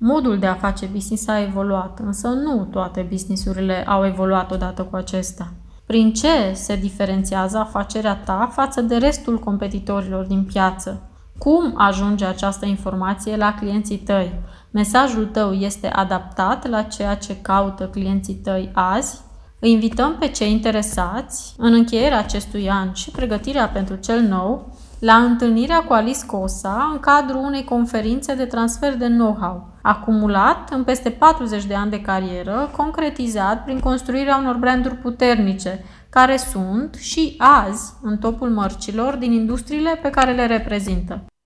Modul de a face business a evoluat, însă nu toate businessurile au evoluat odată cu acesta. Prin ce se diferențiază afacerea ta față de restul competitorilor din piață? Cum ajunge această informație la clienții tăi? Mesajul tău este adaptat la ceea ce caută clienții tăi azi? Îi invităm pe cei interesați, în încheierea acestui an și pregătirea pentru cel nou, la întâlnirea cu Alice Cosa în cadrul unei conferințe de transfer de know-how, acumulat în peste 40 de ani de carieră, concretizat prin construirea unor branduri puternice, care sunt și azi în topul mărcilor din industriile pe care le reprezintă.